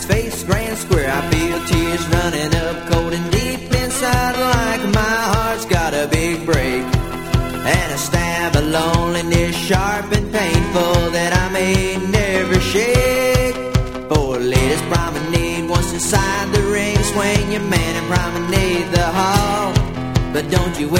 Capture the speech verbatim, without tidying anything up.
its face grand square. I feel tears running up cold and deep inside, like my heart's got a big break. And a stab of loneliness, sharp and painful, that I may never shake. For latest promenade, once inside the ring, swing your man and promenade the hall. But don't you